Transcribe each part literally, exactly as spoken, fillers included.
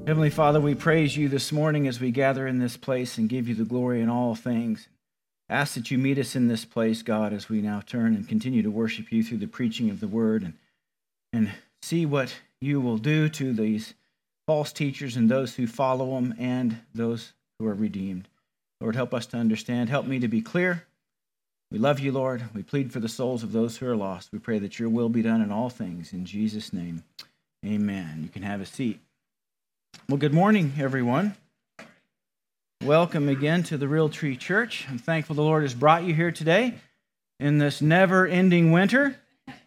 Heavenly Father, we praise you this morning as we gather in this place and give you the glory in all things. Ask that you meet us in this place, God, as we now turn and continue to worship you through the preaching of the word and, and see what you will do to these false teachers and those who follow them and those who are redeemed. Lord, help us to understand. Help me to be clear. We love you, Lord. We plead for the souls of those who are lost. We pray that your will be done in all things. In Jesus' name, amen. You can have a seat. Well, good morning, everyone. Welcome again to the Real Tree Church. I'm thankful the Lord has brought you here today in this never-ending winter.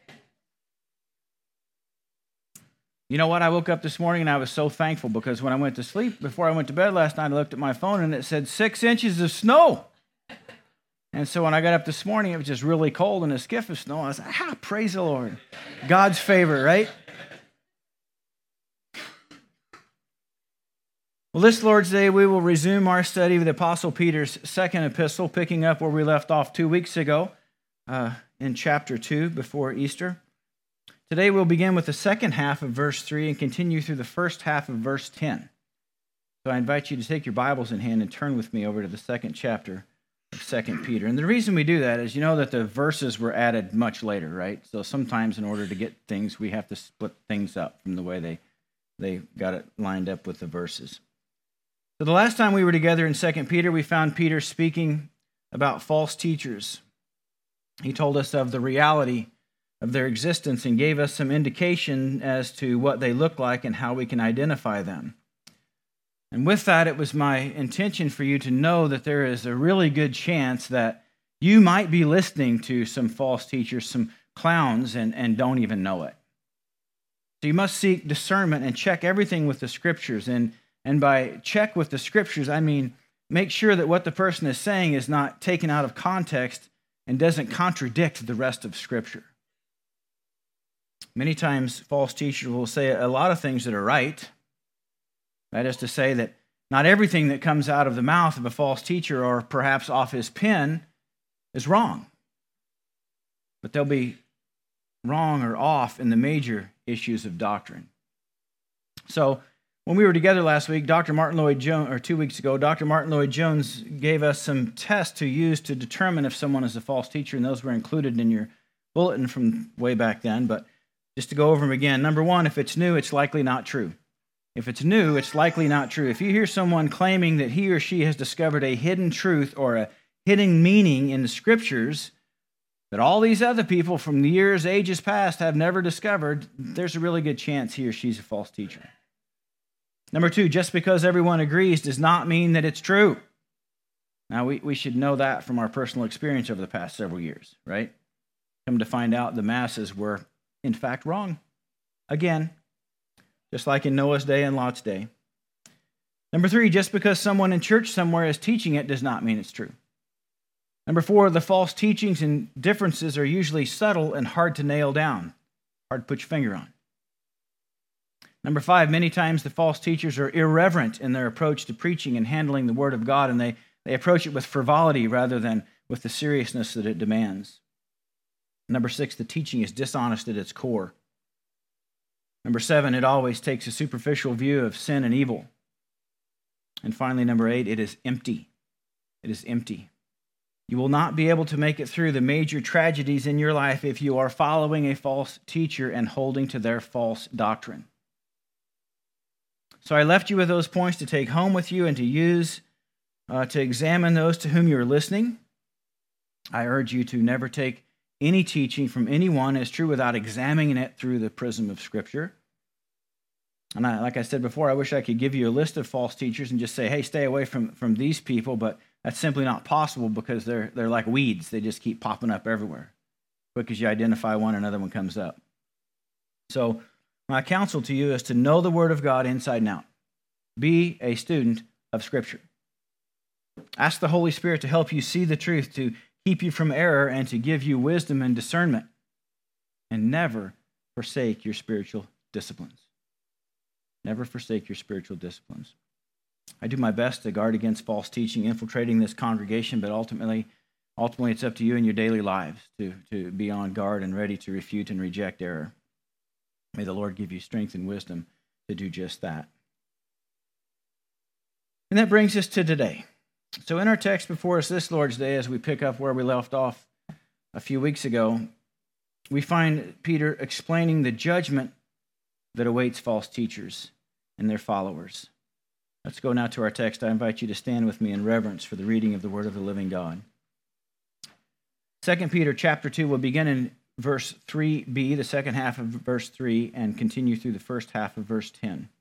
You know what? I woke up this morning and I was so thankful because when I went to sleep, before I went to bed last night, I looked at my phone and it said six inches of snow. And so when I got up this morning, it was just really cold and a skiff of snow. I was like, ah, praise the Lord. God's favor, right? Well, this Lord's Day, we will resume our study of the Apostle Peter's second epistle, picking up where we left off two weeks ago uh, in chapter two before Easter. Today, we'll begin with the second half of verse three and continue through the first half of verse ten. So I invite you to take your Bibles in hand and turn with me over to the second chapter of Second Peter. And the reason we do that is you know that the verses were added much later, right? So sometimes in order to get things, we have to split things up from the way they, they got it lined up with the verses. So the last time we were together in Second Peter, we found Peter speaking about false teachers. He told us of the reality of their existence and gave us some indication as to what they look like and how we can identify them. And with that, it was my intention for you to know that there is a really good chance that you might be listening to some false teachers, some clowns, and, and don't even know it. So you must seek discernment and check everything with the Scriptures. And And by check with the Scriptures, I mean make sure that what the person is saying is not taken out of context and doesn't contradict the rest of Scripture. Many times, false teachers will say a lot of things that are right. That is to say that not everything that comes out of the mouth of a false teacher or perhaps off his pen is wrong. But they'll be wrong or off in the major issues of doctrine. So, when we were together last week, Doctor Martin Lloyd-Jones, or two weeks ago, Doctor Martin Lloyd-Jones gave us some tests to use to determine if someone is a false teacher, and those were included in your bulletin from way back then. But just to go over them again, number one, if it's new, it's likely not true. If it's new, it's likely not true. If you hear someone claiming that he or she has discovered a hidden truth or a hidden meaning in the Scriptures that all these other people from the years, ages past have never discovered, there's a really good chance he or she's a false teacher. Number two, just because everyone agrees does not mean that it's true. Now, we, we should know that from our personal experience over the past several years, right? Come to find out the masses were, in fact, wrong. Again, just like in Noah's day and Lot's day. Number three, just because someone in church somewhere is teaching it does not mean it's true. Number four, the false teachings and differences are usually subtle and hard to nail down, hard to put your finger on. Number five, many times the false teachers are irreverent in their approach to preaching and handling the Word of God, and they, they approach it with frivolity rather than with the seriousness that it demands. Number six, the teaching is dishonest at its core. Number seven, it always takes a superficial view of sin and evil. And finally, number eight, it is empty. It is empty. You will not be able to make it through the major tragedies in your life if you are following a false teacher and holding to their false doctrine. So I left you with those points to take home with you and to use uh, to examine those to whom you are listening. I urge you to never take any teaching from anyone as true without examining it through the prism of Scripture. And I, like I said before, I wish I could give you a list of false teachers and just say, hey, stay away from, from these people, but that's simply not possible because they're, they're like weeds. They just keep popping up everywhere. Quick as you identify one, another one comes up. So my counsel to you is to know the Word of God inside and out. Be a student of Scripture. Ask the Holy Spirit to help you see the truth, to keep you from error, and to give you wisdom and discernment. And never forsake your spiritual disciplines. Never forsake your spiritual disciplines. I do my best to guard against false teaching infiltrating this congregation, but ultimately, ultimately it's up to you in your daily lives to, to be on guard and ready to refute and reject error. May the Lord give you strength and wisdom to do just that. And that brings us to today. So in our text before us this Lord's Day, as we pick up where we left off a few weeks ago, we find Peter explaining the judgment that awaits false teachers and their followers. Let's go now to our text. I invite you to stand with me in reverence for the reading of the word of the living God. Second Peter chapter two will begin in verse three b, the second half of verse three, and continue through the first half of verse ten.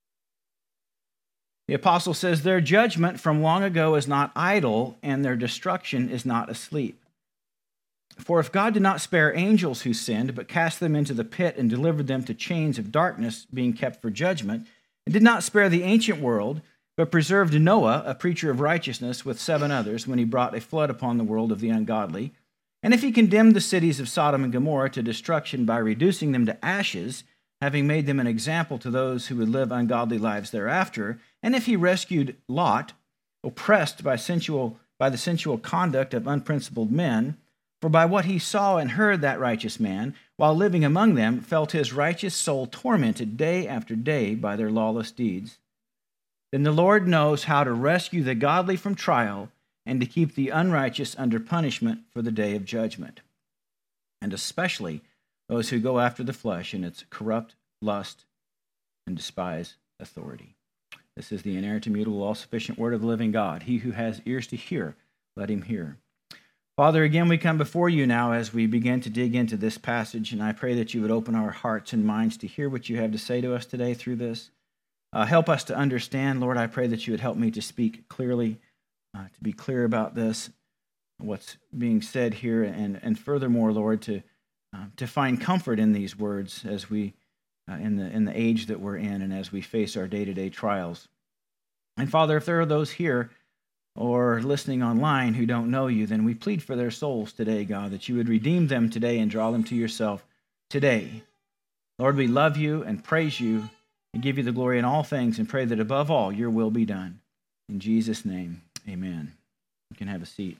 The apostle says, "Their judgment from long ago is not idle, and their destruction is not asleep. For if God did not spare angels who sinned, but cast them into the pit and delivered them to chains of darkness, being kept for judgment, and did not spare the ancient world, but preserved Noah, a preacher of righteousness, with seven others, when he brought a flood upon the world of the ungodly, and if he condemned the cities of Sodom and Gomorrah to destruction by reducing them to ashes, having made them an example to those who would live ungodly lives thereafter, and if he rescued Lot, oppressed by sensual by the sensual conduct of unprincipled men, for by what he saw and heard that righteous man, while living among them, felt his righteous soul tormented day after day by their lawless deeds, then the Lord knows how to rescue the godly from trial and to keep the unrighteous under punishment for the day of judgment, and especially those who go after the flesh in its corrupt lust and despise authority." This is the inerrant, immutable, all-sufficient word of the living God. He who has ears to hear, let him hear. Father, again, we come before you now as we begin to dig into this passage, and I pray that you would open our hearts and minds to hear what you have to say to us today through this. Uh, help us to understand, Lord. I pray that you would help me to speak clearly, uh, to be clear about this, what's being said here, and, and furthermore, Lord, to uh, to find comfort in these words as we, uh, in the in the age that we're in, and as we face our day-to-day trials. And Father, if there are those here or listening online who don't know you, then we plead for their souls today, God, that you would redeem them today and draw them to yourself today. Lord, we love you and praise you and give you the glory in all things, and pray that above all your will be done. In Jesus' name, amen. You can have a seat.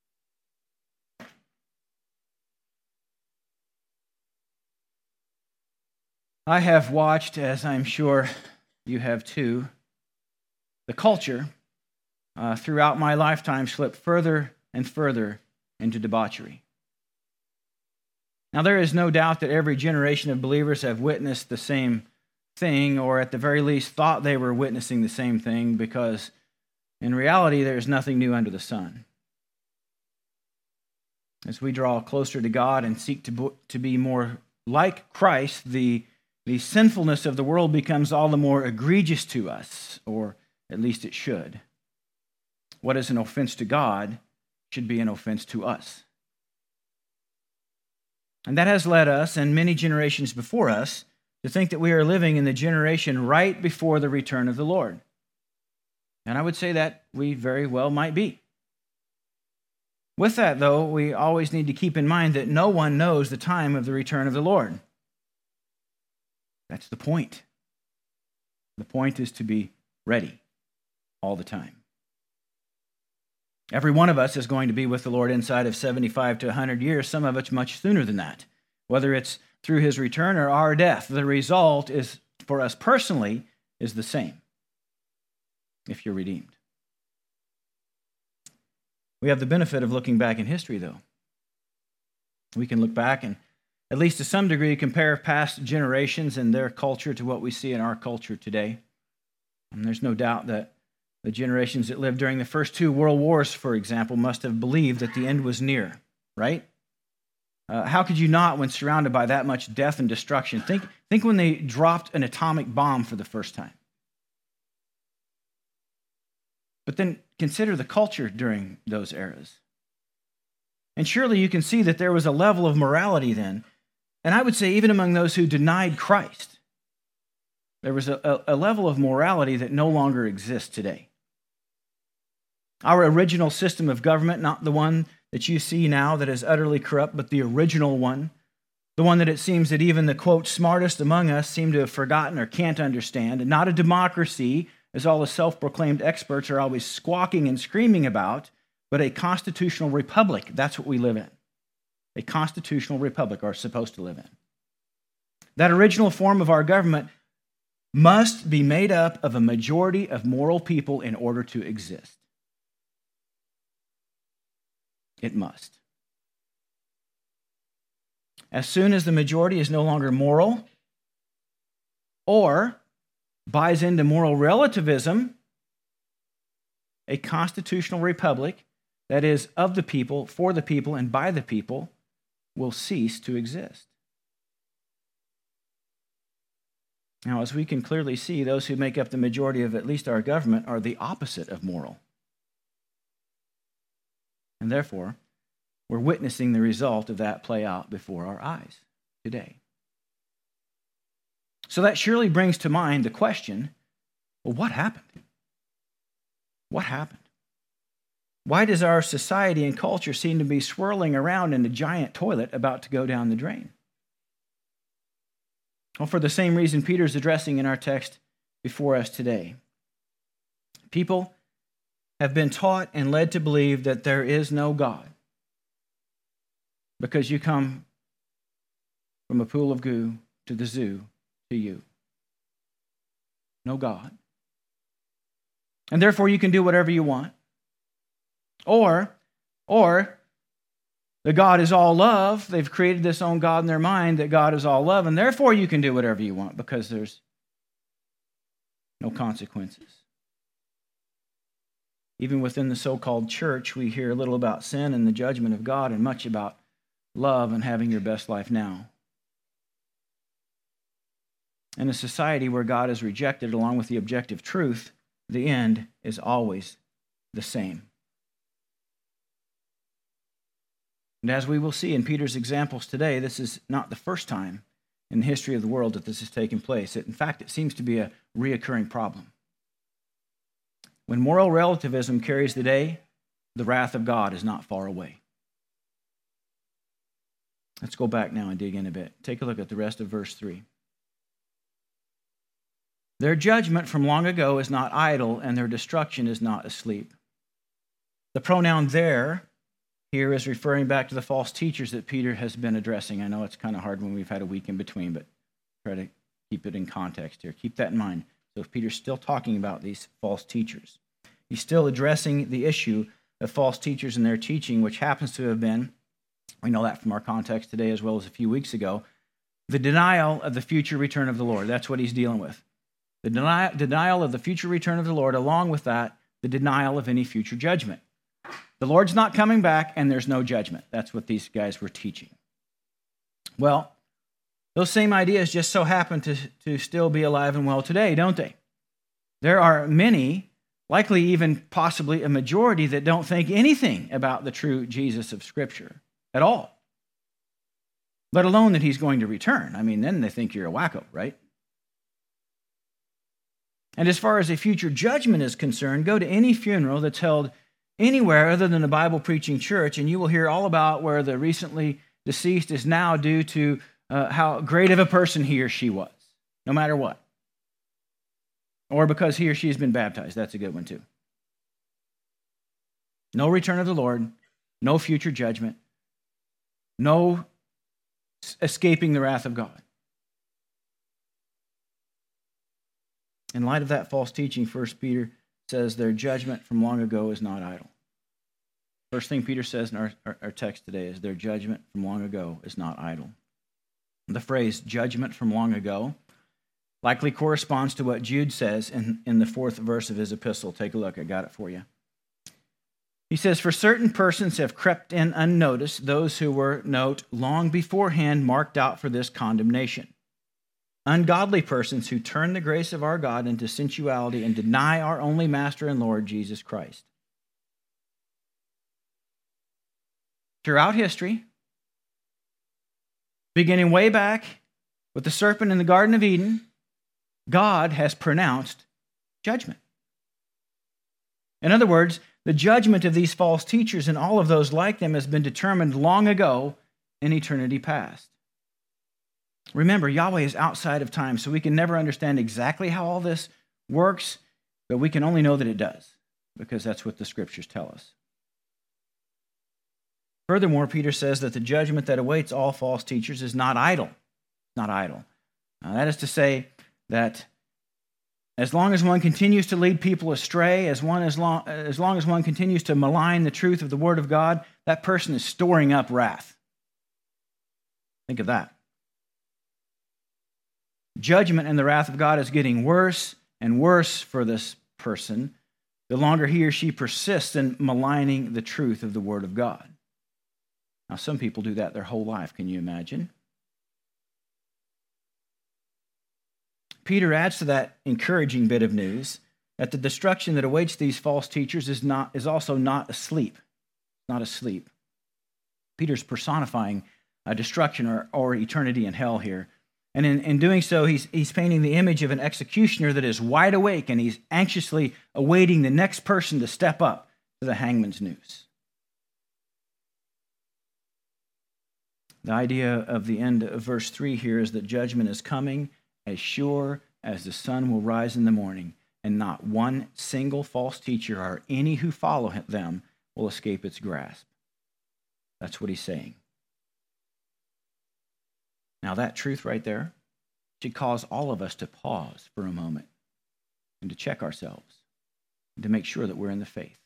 I have watched, as I'm sure you have too, the culture uh, throughout my lifetime slip further and further into debauchery. Now, there is no doubt that every generation of believers have witnessed the same thing, or at the very least thought they were witnessing the same thing, because in reality, there is nothing new under the sun. As we draw closer to God and seek to, to be more like Christ, the The sinfulness of the world becomes all the more egregious to us, or at least it should. What is an offense to God should be an offense to us. And that has led us, and many generations before us, to think that we are living in the generation right before the return of the Lord. And I would say that we very well might be. With that, though, we always need to keep in mind that no one knows the time of the return of the Lord. That's the point. The point is to be ready all the time. Every one of us is going to be with the Lord inside of seventy-five to one hundred years, some of us much sooner than that. Whether it's through his return or our death, the result is, for us personally, is the same if you're redeemed. We have the benefit of looking back in history, though. We can look back and, at least to some degree, compare past generations and their culture to what we see in our culture today. And there's no doubt that the generations that lived during the first two world wars, for example, must have believed that the end was near, right? Uh, how could you not when surrounded by that much death and destruction? Think, think when they dropped an atomic bomb for the first time. But then consider the culture during those eras. And surely you can see that there was a level of morality then. And I would say even among those who denied Christ, there was a, a level of morality that no longer exists today. Our original system of government, not the one that you see now that is utterly corrupt, but the original one, the one that it seems that even the, quote, smartest among us seem to have forgotten or can't understand, and not a democracy, as all the self-proclaimed experts are always squawking and screaming about, but a constitutional republic. That's what we live in. A constitutional republic are supposed to live in. That original form of our government must be made up of a majority of moral people in order to exist. It must. As soon as the majority is no longer moral or buys into moral relativism, a constitutional republic that is of the people, for the people, and by the people will cease to exist. Now, as we can clearly see, those who make up the majority of at least our government are the opposite of moral. And therefore, we're witnessing the result of that play out before our eyes today. So that surely brings to mind the question, well, what happened? What happened? Why does our society and culture seem to be swirling around in a giant toilet about to go down the drain? Well, for the same reason Peter's addressing in our text before us today. People have been taught and led to believe that there is no God because you come from a pool of goo to the zoo to you. No God. And therefore you can do whatever you want. Or, or the God is all love. They've created this own God in their mind that God is all love, and therefore you can do whatever you want because there's no consequences. Even within the so-called church, we hear a little about sin and the judgment of God and much about love and having your best life now. In a society where God is rejected along with the objective truth, the end is always the same. And as we will see in Peter's examples today, this is not the first time in the history of the world that this has taken place. It, in fact, it seems to be a reoccurring problem. When moral relativism carries the day, the wrath of God is not far away. Let's go back now and dig in a bit. Take a look at the rest of verse three. Their judgment from long ago is not idle, and their destruction is not asleep. The pronoun there here is referring back to the false teachers that Peter has been addressing. I know it's kind of hard when we've had a week in between, but try to keep it in context here. Keep that in mind. So if Peter's still talking about these false teachers, he's still addressing the issue of false teachers and their teaching, which happens to have been, we know that from our context today as well as a few weeks ago, the denial of the future return of the Lord. That's what he's dealing with. The deni- denial of the future return of the Lord, along with that, the denial of any future judgment. The Lord's not coming back, and there's no judgment. That's what these guys were teaching. Well, those same ideas just so happen to, to still be alive and well today, don't they? There are many, likely even possibly a majority, that don't think anything about the true Jesus of Scripture at all, let alone that he's going to return. I mean, then they think you're a wacko, right? And as far as a future judgment is concerned, go to any funeral that's held anywhere other than a Bible-preaching church, and you will hear all about where the recently deceased is now due to uh, how great of a person he or she was, no matter what. Or because he or she has been baptized. That's a good one too. No return of the Lord, no future judgment, no escaping the wrath of God. In light of that false teaching, First Peter says their judgment from long ago is not idle. First thing Peter says in our, our, our text today is their judgment from long ago is not idle. The phrase judgment from long ago likely corresponds to what Jude says in, in the fourth verse of his epistle. Take a look, I got it for you. He says, for certain persons have crept in unnoticed, those who were, note, long beforehand marked out for this condemnation. Ungodly persons who turn the grace of our God into sensuality and deny our only Master and Lord, Jesus Christ. Throughout history, beginning way back with the serpent in the Garden of Eden, God has pronounced judgment. In other words, the judgment of these false teachers and all of those like them has been determined long ago in eternity past. Remember, Yahweh is outside of time, so we can never understand exactly how all this works, but we can only know that it does, because that's what the Scriptures tell us. Furthermore, Peter says that the judgment that awaits all false teachers is not idle. Not idle. Now, that is to say that As long as one continues to lead people astray, as, one, as, long, as long as one continues to malign the truth of the Word of God, that person is storing up wrath. Think of that. Judgment and the wrath of God is getting worse and worse for this person the longer he or she persists in maligning the truth of the Word of God. Now, some people do that their whole life. Can you imagine? Peter adds to that encouraging bit of news that the destruction that awaits these false teachers is not is also not asleep. Not asleep. Peter's personifying a destruction or, or eternity in hell here. And in, in doing so, he's, he's painting the image of an executioner that is wide awake and he's anxiously awaiting the next person to step up to the hangman's noose. The idea of the end of verse three here is that judgment is coming as sure as the sun will rise in the morning, and not one single false teacher or any who follow them will escape its grasp. That's what he's saying. Now that truth right there should cause all of us to pause for a moment and to check ourselves and to make sure that we're in the faith.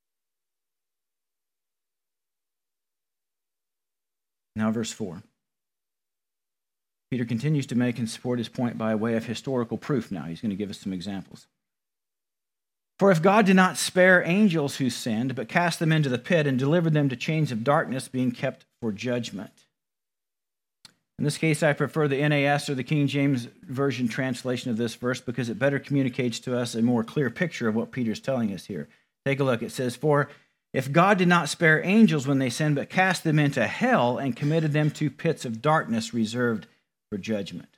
Now verse four. Peter continues to make and support his point by way of historical proof now. He's going to give us some examples. For if God did not spare angels who sinned, but cast them into the pit and delivered them to chains of darkness, being kept for judgment. In this case, I prefer the N A S or the King James Version translation of this verse because it better communicates to us a more clear picture of what Peter's telling us here. Take a look. It says, for if God did not spare angels when they sinned, but cast them into hell and committed them to pits of darkness reserved for judgment.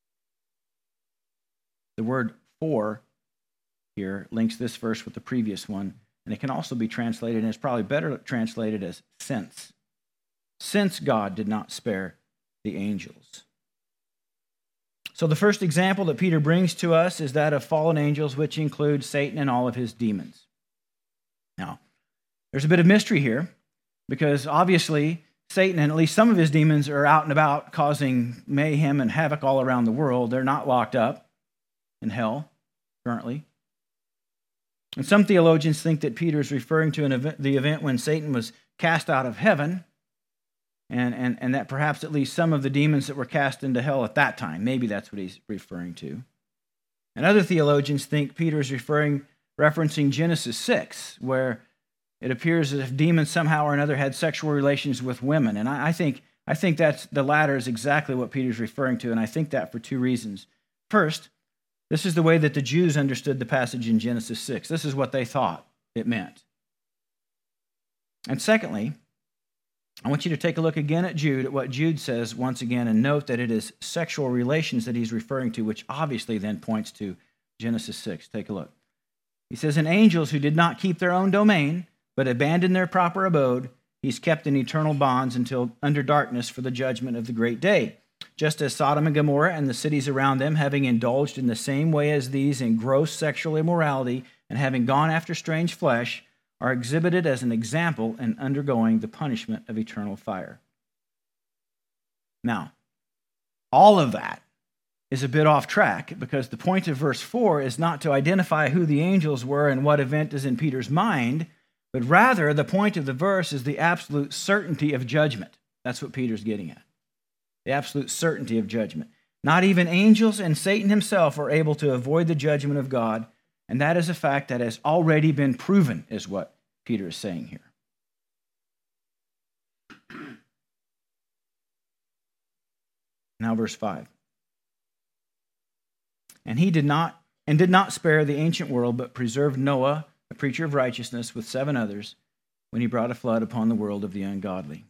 The word for here links this verse with the previous one, and it can also be translated, and it's probably better translated as since. Since God did not spare the angels. So the first example that Peter brings to us is that of fallen angels, which include Satan and all of his demons. Now, there's a bit of mystery here, because obviously Satan and at least some of his demons are out and about causing mayhem and havoc all around the world. They're not locked up in hell currently. And some theologians think that Peter is referring to an event, the event when Satan was cast out of heaven, and, and, and that perhaps at least some of the demons that were cast into hell at that time, maybe that's what he's referring to. And other theologians think Peter is referring, referencing Genesis six, where it appears as if demons somehow or another had sexual relations with women. And I, I think I think that's the latter is exactly what Peter's referring to, and I think that for two reasons. First, this is the way that the Jews understood the passage in Genesis six. This is what they thought it meant. And secondly, I want you to take a look again at Jude, at what Jude says once again, and note that it is sexual relations that he's referring to, which obviously then points to Genesis six. Take a look. He says, and angels who did not keep their own domain, but abandoned their proper abode, he's kept in eternal bonds until under darkness for the judgment of the great day. Just as Sodom and Gomorrah and the cities around them, having indulged in the same way as these in gross sexual immorality and having gone after strange flesh, are exhibited as an example in undergoing the punishment of eternal fire. Now, all of that is a bit off track because the point of verse four is not to identify who the angels were and what event is in Peter's mind, but rather the point of the verse is the absolute certainty of judgment. That's what Peter's getting at. The absolute certainty of judgment. Not even angels and Satan himself are able to avoid the judgment of God, and that is a fact that has already been proven, is what Peter is saying here. Now verse five. And he did not and did not spare the ancient world, but preserved Noah, a preacher of righteousness, with seven others, when he brought a flood upon the world of the ungodly.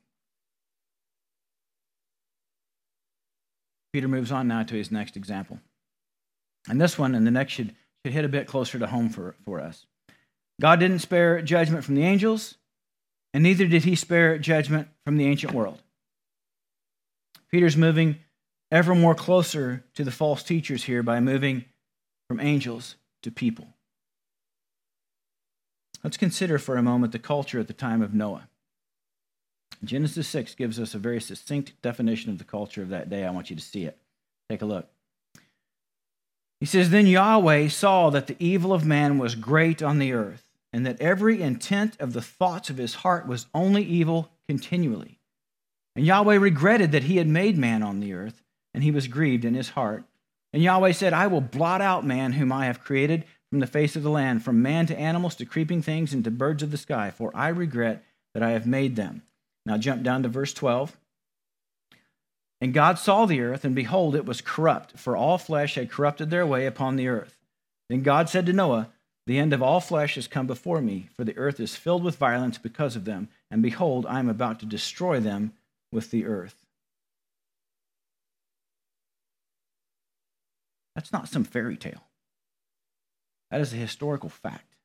Peter moves on now to his next example. And this one and the next should, should hit a bit closer to home for, for us. God didn't spare judgment from the angels, and neither did he spare judgment from the ancient world. Peter's moving ever more closer to the false teachers here by moving from angels to people. Let's consider for a moment the culture at the time of Noah. Genesis six gives us a very succinct definition of the culture of that day. I want you to see it. Take a look. He says, "Then Yahweh saw that the evil of man was great on the earth, and that every intent of the thoughts of his heart was only evil continually. And Yahweh regretted that he had made man on the earth, and he was grieved in his heart. And Yahweh said, I will blot out man whom I have created from the face of the land, from man to animals to creeping things and to birds of the sky, for I regret that I have made them." Now jump down to verse twelve. "And God saw the earth, and behold, it was corrupt, for all flesh had corrupted their way upon the earth. Then God said to Noah, The end of all flesh has come before me, for the earth is filled with violence because of them, and behold, I am about to destroy them with the earth." That's not some fairy tale. That is a historical fact.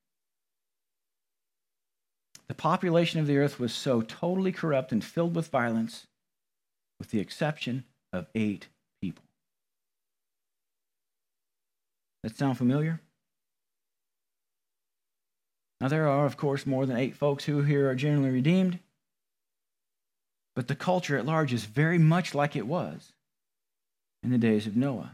The population of the earth was so totally corrupt and filled with violence, with the exception of eight people. That sound familiar? Now, there are, of course, more than eight folks who here are genuinely redeemed, but the culture at large is very much like it was in the days of Noah.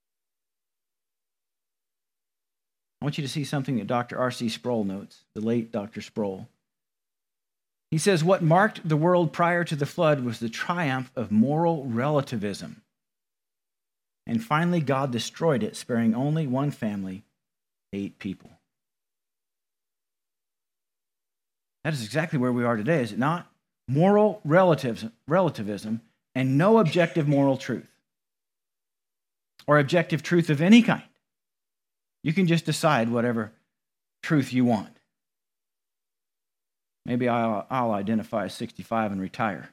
I want you to see something that Doctor R C Sproul notes, the late Doctor Sproul. He says, "What marked the world prior to the flood was the triumph of moral relativism. And finally, God destroyed it, sparing only one family, eight people." That is exactly where we are today, is it not? Moral relativism, relativism and no objective moral truth or objective truth of any kind. You can just decide whatever truth you want. Maybe I'll, I'll identify as sixty-five and retire.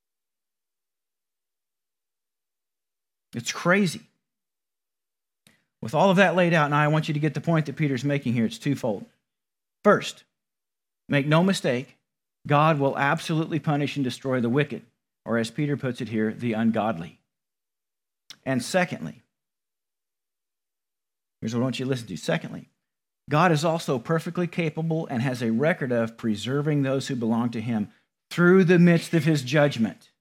It's crazy. With all of that laid out, now I want you to get the point that Peter's making here. It's twofold. First, make no mistake, God will absolutely punish and destroy the wicked, or as Peter puts it here, the ungodly. And secondly, here's what I want you to listen to. Secondly, God is also perfectly capable and has a record of preserving those who belong to him through the midst of his judgment.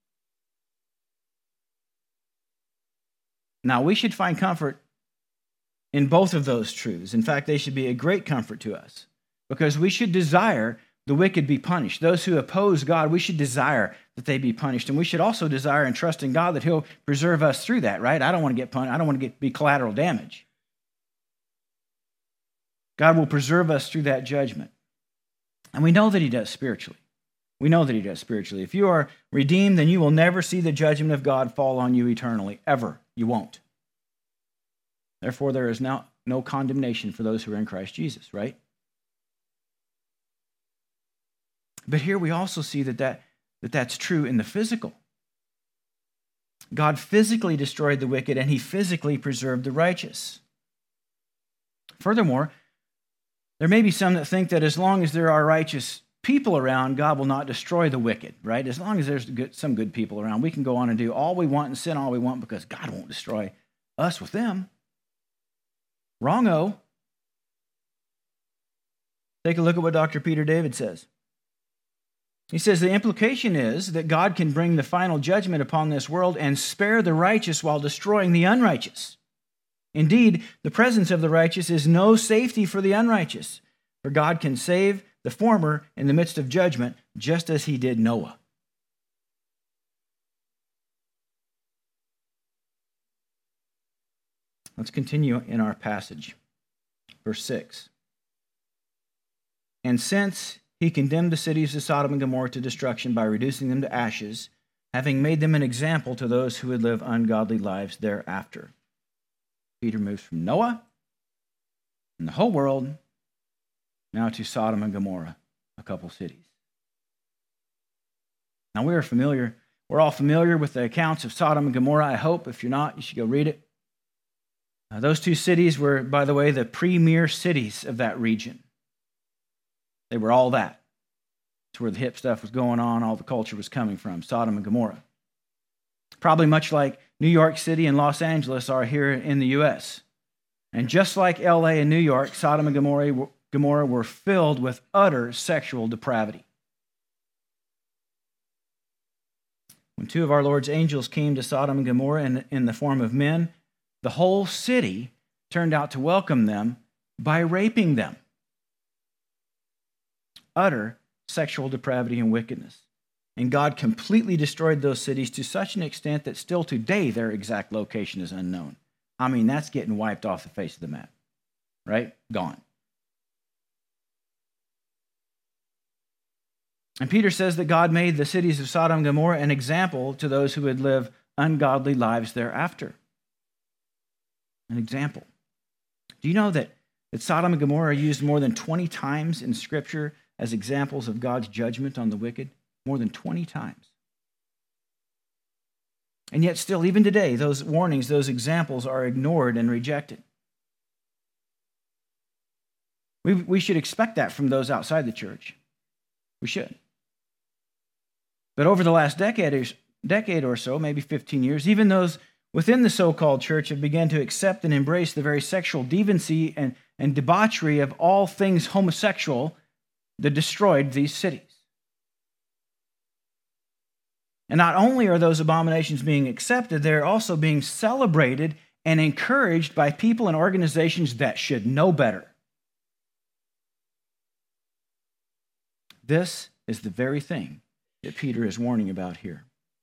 Now, we should find comfort in both of those truths. In fact, they should be a great comfort to us, because we should desire the wicked be punished. Those who oppose God, we should desire that they be punished. And we should also desire and trust in God that he'll preserve us through that, right? I don't want to get punished. I don't want to get be collateral damage. God will preserve us through that judgment. And we know that he does spiritually. We know that he does spiritually. If you are redeemed, then you will never see the judgment of God fall on you eternally, ever. You won't. Therefore, there is now no condemnation for those who are in Christ Jesus, right? But here we also see that, that, that that's true in the physical. God physically destroyed the wicked, and he physically preserved the righteous. Furthermore, there may be some that think that as long as there are righteous people around, God will not destroy the wicked, right? As long as there's good, some good people around, we can go on and do all we want and sin all we want because God won't destroy us with them. Wrong-o. Take a look at what Doctor Peter David says. He says the implication is that God can bring the final judgment upon this world and spare the righteous while destroying the unrighteous. Indeed, the presence of the righteous is no safety for the unrighteous, for God can save the former in the midst of judgment, just as he did Noah. Let's continue in our passage. Verse six. And since he condemned the cities of Sodom and Gomorrah to destruction by reducing them to ashes, having made them an example to those who would live ungodly lives thereafter. Peter moves from Noah and the whole world now to Sodom and Gomorrah, a couple cities. Now we are familiar, we're all familiar with the accounts of Sodom and Gomorrah. I hope. If you're not, you should go read it. Uh, those two cities were, by the way, the premier cities of that region. They were all that. It's where the hip stuff was going on, all the culture was coming from, Sodom and Gomorrah. Probably much like New York City and Los Angeles are here in the U S. And just like L A and New York, Sodom and Gomorrah, Gomorrah were filled with utter sexual depravity. When two of our Lord's angels came to Sodom and Gomorrah in, in the form of men, the whole city turned out to welcome them by raping them. Utter sexual depravity and wickedness. And God completely destroyed those cities to such an extent that still today their exact location is unknown. I mean, that's getting wiped off the face of the map, right? Gone. And Peter says that God made the cities of Sodom and Gomorrah an example to those who would live ungodly lives thereafter. An example. Do you know that, that Sodom and Gomorrah are used more than twenty times in Scripture as examples of God's judgment on the wicked? More than twenty times. And yet still, even today, those warnings, those examples are ignored and rejected. We, we should expect that from those outside the church. We should. But over the last decade or, decade or so, maybe fifteen years, even those within the so-called church have begun to accept and embrace the very sexual deviancy and, and debauchery of all things homosexual that destroyed these cities. And not only are those abominations being accepted, they're also being celebrated and encouraged by people and organizations that should know better. This is the very thing that Peter is warning about here.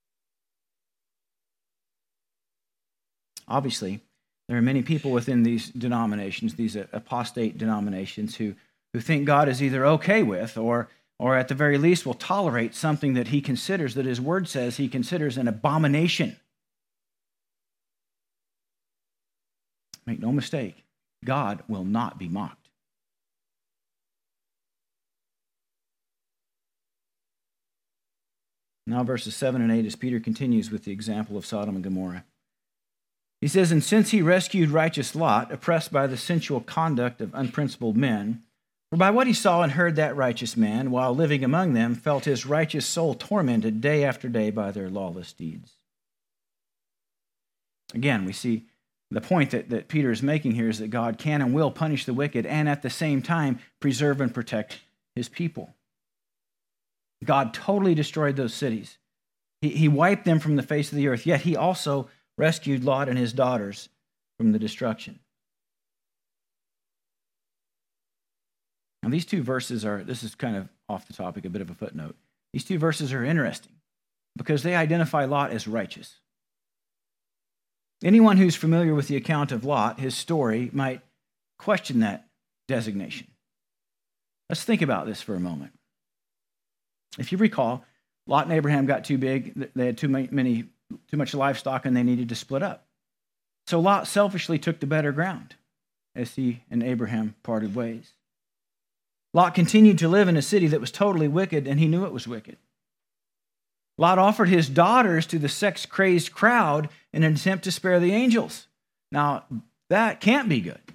Obviously, there are many people within these denominations, these apostate denominations, who, who think God is either okay with or, or at the very least will tolerate something that he considers, that his word says he considers an abomination. Make no mistake, God will not be mocked. Now verses seven and eight as Peter continues with the example of Sodom and Gomorrah. He says, "And since he rescued righteous Lot, oppressed by the sensual conduct of unprincipled men, for by what he saw and heard that righteous man, while living among them, felt his righteous soul tormented day after day by their lawless deeds." Again, we see the point that, that Peter is making here is that God can and will punish the wicked and at the same time preserve and protect his people. God totally destroyed those cities. He, he wiped them from the face of the earth, yet he also rescued Lot and his daughters from the destruction. Now, these two verses are, this is kind of off the topic, a bit of a footnote. These two verses are interesting because they identify Lot as righteous. Anyone who's familiar with the account of Lot, his story, might question that designation. Let's think about this for a moment. If you recall, Lot and Abraham got too big, they had too many, too much livestock, and they needed to split up. So Lot selfishly took the better ground as he and Abraham parted ways. Lot continued to live in a city that was totally wicked, and he knew it was wicked. Lot offered his daughters to the sex-crazed crowd in an attempt to spare the angels. Now, that can't be good.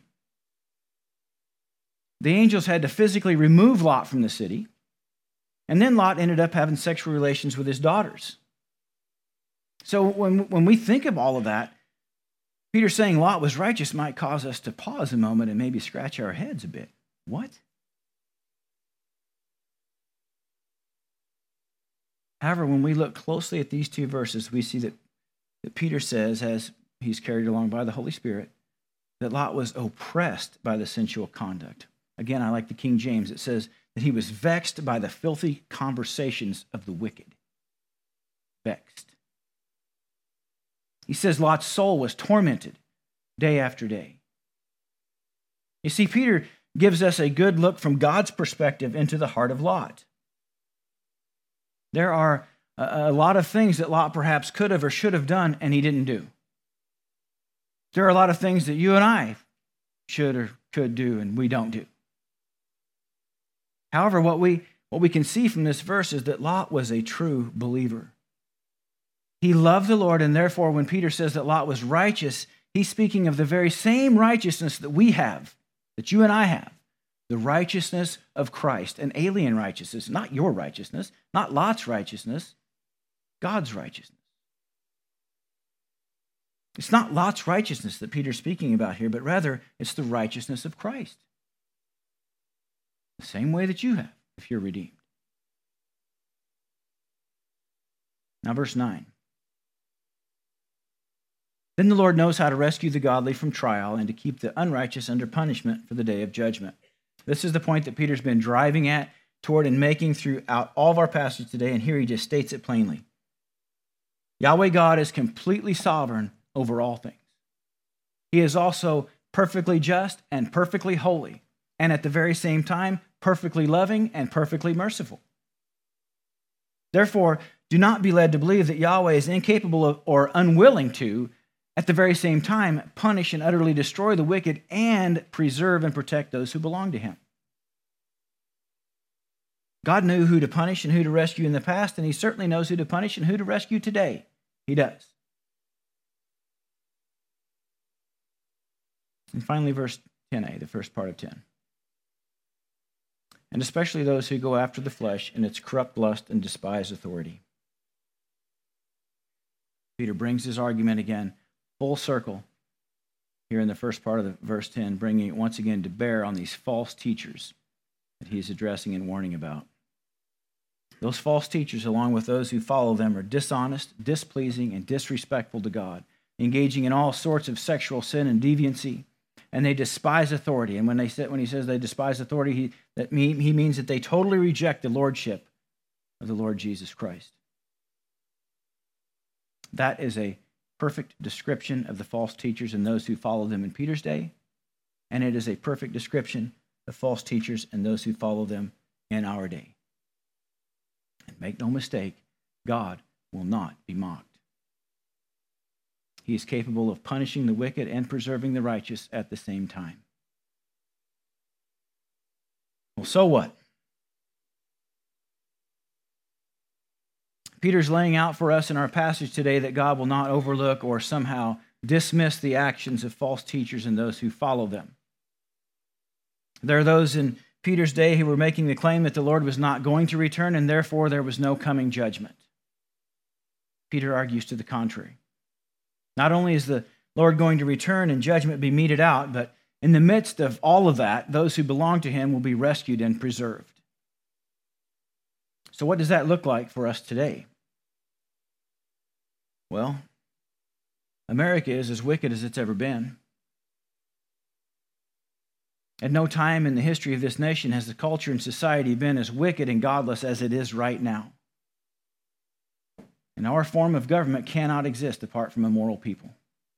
The angels had to physically remove Lot from the city, and then Lot ended up having sexual relations with his daughters. So when, when we think of all of that, Peter saying Lot was righteous might cause us to pause a moment and maybe scratch our heads a bit. What? However, when we look closely at these two verses, we see that, that Peter says, as he's carried along by the Holy Spirit, that Lot was oppressed by the sensual conduct. Again, I like the King James. It says that he was vexed by the filthy conversations of the wicked. Vexed. He says Lot's soul was tormented day after day. You see, Peter gives us a good look from God's perspective into the heart of Lot. There are a lot of things that Lot perhaps could have or should have done, and he didn't do. There are a lot of things that you and I should or could do, and we don't do. However, what we, what we can see from this verse is that Lot was a true believer. He loved the Lord, and therefore when Peter says that Lot was righteous, he's speaking of the very same righteousness that we have, that you and I have. The righteousness of Christ, an alien righteousness, not your righteousness, not Lot's righteousness, God's righteousness. It's not Lot's righteousness that Peter's speaking about here, but rather it's the righteousness of Christ. The same way that you have, if you're redeemed. Now, verse nine. Then the Lord knows how to rescue the godly from trial and to keep the unrighteous under punishment for the day of judgment. This is the point that Peter's been driving at, toward, and making throughout all of our passage today, and here he just states it plainly. Yahweh God is completely sovereign over all things. He is also perfectly just and perfectly holy, and at the very same time, perfectly loving and perfectly merciful. Therefore, do not be led to believe that Yahweh is incapable of or unwilling to, at the very same time, punish and utterly destroy the wicked and preserve and protect those who belong to him. God knew who to punish and who to rescue in the past, and he certainly knows who to punish and who to rescue today. He does. And finally, verse ten a, the first part of ten. And especially those who go after the flesh in its corrupt lust and despise authority. Peter brings his argument again full circle here in the first part of the verse ten, bringing it once again to bear on these false teachers that he is addressing and warning about. Those false teachers, along with those who follow them, are dishonest, displeasing, and disrespectful to God, engaging in all sorts of sexual sin and deviancy, and they despise authority. And when they say, when he says they despise authority, he, that mean, he means that they totally reject the lordship of the Lord Jesus Christ. That is a perfect description of the false teachers and those who follow them in Peter's day, and it is a perfect description of false teachers and those who follow them in our day. And make no mistake, God will not be mocked. He is capable of punishing the wicked and preserving the righteous at the same time. Well, so what? Peter's laying out for us in our passage today that God will not overlook or somehow dismiss the actions of false teachers and those who follow them. There are those in Peter's day who were making the claim that the Lord was not going to return and therefore there was no coming judgment. Peter argues to the contrary. Not only is the Lord going to return and judgment be meted out, but in the midst of all of that, those who belong to him will be rescued and preserved. So what does that look like for us today? Well, America is as wicked as it's ever been. At no time in the history of this nation has the culture and society been as wicked and godless as it is right now. And our form of government cannot exist apart from a moral people.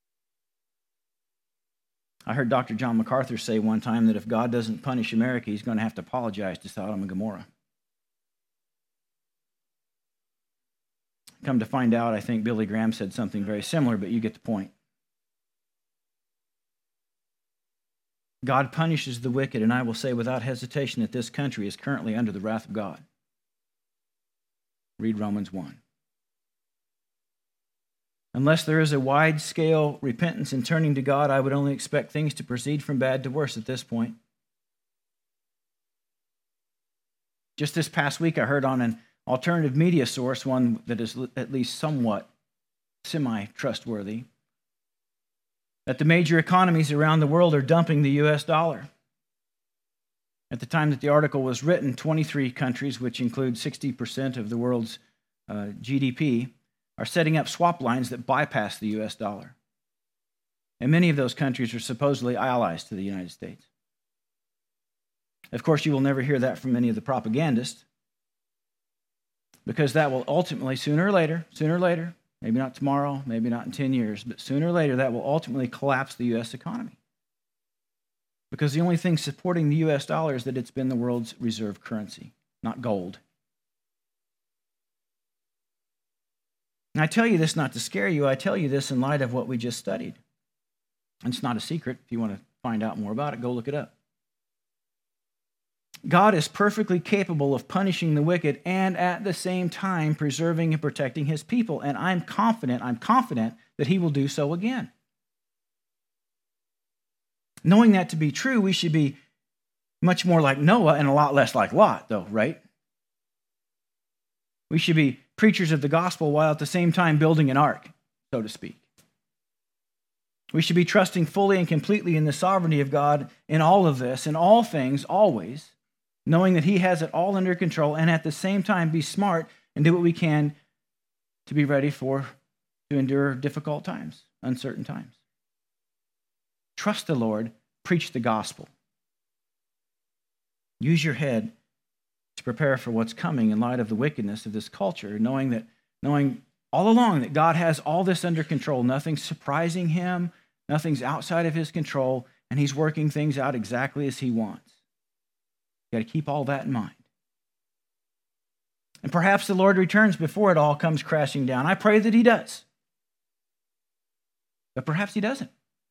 I heard Doctor John MacArthur say one time that if God doesn't punish America, he's going to have to apologize to Sodom and Gomorrah. Come to find out, I think Billy Graham said something very similar, but you get the point. God punishes the wicked, and I will say without hesitation that this country is currently under the wrath of God. Read Romans one. Unless there is a wide-scale repentance and turning to God, I would only expect things to proceed from bad to worse at this point. Just this past week, I heard on an alternative media source, one that is at least somewhat semi-trustworthy, that the major economies around the world are dumping the U S dollar. At the time that the article was written, twenty-three countries, which include sixty percent of the world's uh, G D P, are setting up swap lines that bypass the U S dollar. And many of those countries are supposedly allies to the United States. Of course, you will never hear that from any of the propagandists, because that will ultimately, sooner or later, sooner or later, maybe not tomorrow, maybe not in ten years, but sooner or later, that will ultimately collapse the U S economy. Because the only thing supporting the U S dollar is that it's been the world's reserve currency, not gold. And I tell you this not to scare you, I tell you this in light of what we just studied. And it's not a secret. If you want to find out more about it, go look it up. God is perfectly capable of punishing the wicked and at the same time preserving and protecting his people. And I'm confident, I'm confident that he will do so again. Knowing that to be true, we should be much more like Noah and a lot less like Lot, though, right? We should be preachers of the gospel while at the same time building an ark, so to speak. We should be trusting fully and completely in the sovereignty of God in all of this, in all things, always, knowing that he has it all under control, and at the same time be smart and do what we can to be ready for to endure difficult times, uncertain times. Trust the Lord, preach the gospel. Use your head to prepare for what's coming in light of the wickedness of this culture, knowing that, knowing all along that God has all this under control. Nothing's surprising him, nothing's outside of his control, and he's working things out exactly as he wants. You got to keep all that in mind. And perhaps the Lord returns before it all comes crashing down. I pray that he does. But perhaps he doesn't.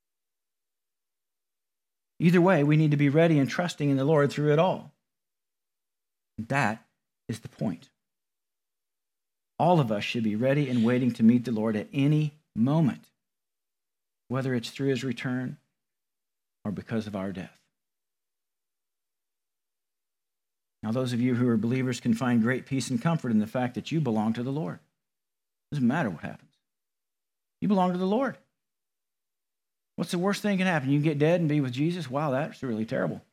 Either way, we need to be ready and trusting in the Lord through it all. That is the point. All of us should be ready and waiting to meet the Lord at any moment, whether it's through his return or because of our death. Now, those of you who are believers can find great peace and comfort in the fact that you belong to the Lord. It doesn't matter what happens. You belong to the Lord. What's the worst thing that can happen? You can get dead and be with Jesus? Wow, that's really terrible.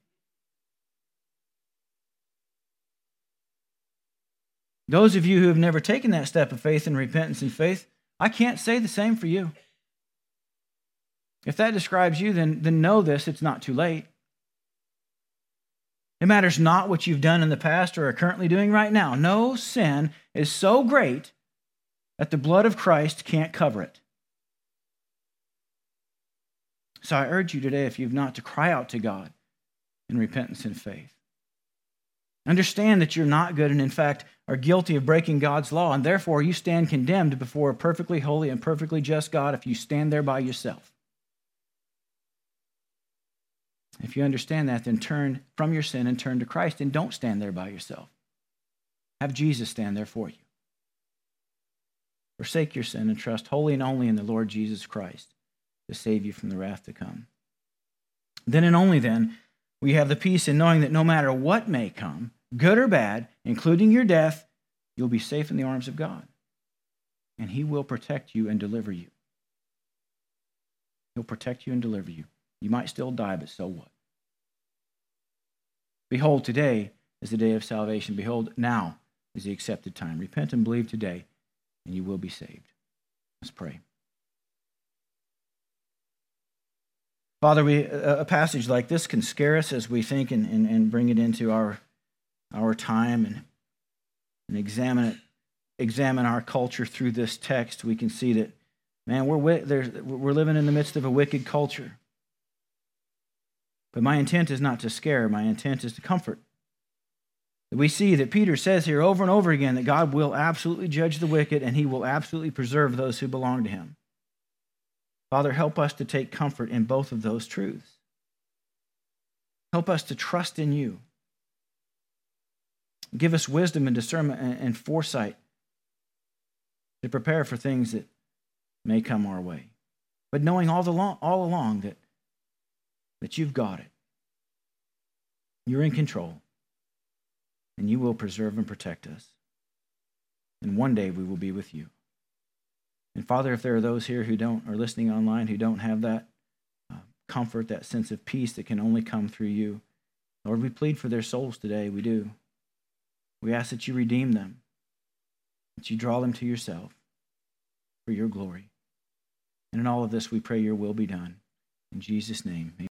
Those of you who have never taken that step of faith and repentance and faith, I can't say the same for you. If that describes you, then, then know this, it's not too late. It matters not what you've done in the past or are currently doing right now. No sin is so great that the blood of Christ can't cover it. So I urge you today, if you've not, to cry out to God in repentance and faith. Understand that you're not good and, in fact, are guilty of breaking God's law, and therefore you stand condemned before a perfectly holy and perfectly just God if you stand there by yourself. If you understand that, then turn from your sin and turn to Christ, and don't stand there by yourself. Have Jesus stand there for you. Forsake your sin and trust wholly and only in the Lord Jesus Christ to save you from the wrath to come. Then and only then, we have the peace in knowing that no matter what may come, good or bad, including your death, you'll be safe in the arms of God. And he will protect you and deliver you. He'll protect you and deliver you. You might still die, but so what? Behold, today is the day of salvation. Behold, now is the accepted time. Repent and believe today, and you will be saved. Let's pray. Father, we, a passage like this can scare us as we think and, and, and bring it into our, our time and, and examine it, examine our culture through this text. We can see that, man, we're, we're living in the midst of a wicked culture. But my intent is not to scare. My intent is to comfort. We see that Peter says here over and over again that God will absolutely judge the wicked and he will absolutely preserve those who belong to him. Father, help us to take comfort in both of those truths. Help us to trust in you. Give us wisdom and discernment and foresight to prepare for things that may come our way. But knowing all, the long, all along that that you've got it. You're in control. And you will preserve and protect us. And one day we will be with you. And Father, if there are those here who don't, or listening online, who don't have that uh, comfort, that sense of peace that can only come through you, Lord, we plead for their souls today. We do. We ask that you redeem them, that you draw them to yourself for your glory. And in all of this, we pray your will be done. In Jesus' name, amen.